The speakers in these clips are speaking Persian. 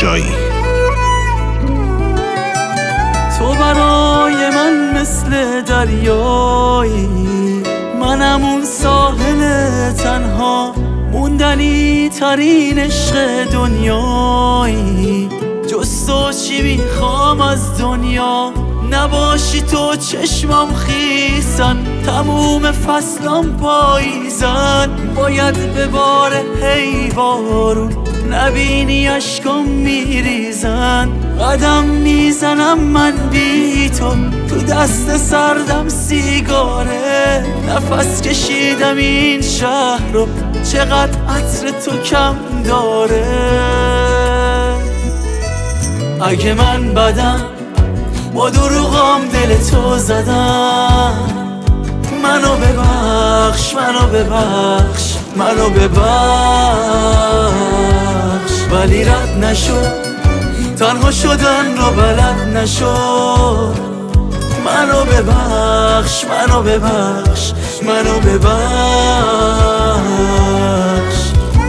جایی. تو برای من مثل دریایی، منم اون ساحل تنها، موندنی ترین عشق دنیایی. جز تو چی میخوام از دنیا، نباشی تو چشمم خیسن، تموم فصلم پاییزن. باید بباره هی بارون، نبینی اشکم میریزن. قدم میزنم من بی تو دست سردم سیگاره. نفس کشیدم این شهر رو، چقدر عطر تو کم داره. اگه من بدم با دروغام دل تو زدم، منو ببخش، منو ببخش، منو ببخش. ولی رد نشد، تنها شدن رو بلد نشد. منو ببخش، منو ببخش، منو ببخش.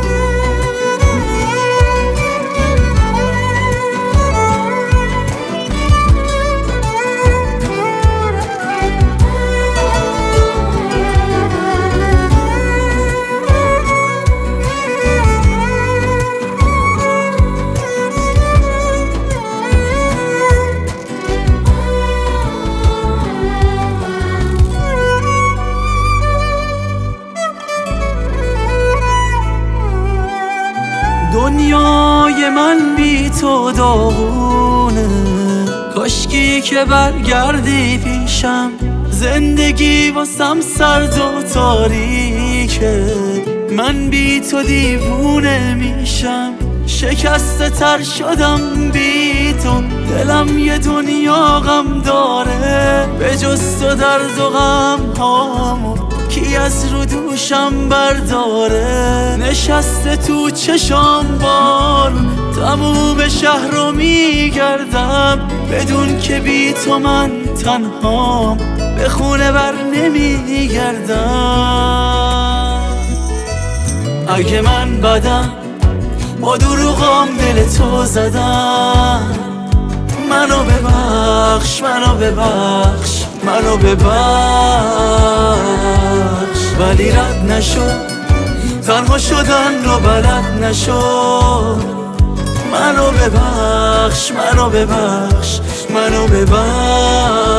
دنیای من بی تو داغونه، کاشکی که برگردی پیشم. زندگی واسم سرد و تاریکه، من بی تو دیوونه میشم. شکسته تر شدم بی تو، دلم یه دنیا غم داره. به جز تو درد و غم هامو کی از رو دوشم برداره. نشسته تو چشام بارون، تموم شهر رو میگردم، بدون که بی تو من تنهام، به خونه بر نمیگردم. اگه من بدم با دروغام دل تو زدم، منو ببخش، منو ببخش، منو ببخش. ولی رد نشد، تنها شدن رو بلد نشد. منو ببخش، منو ببخش، منو ببخش.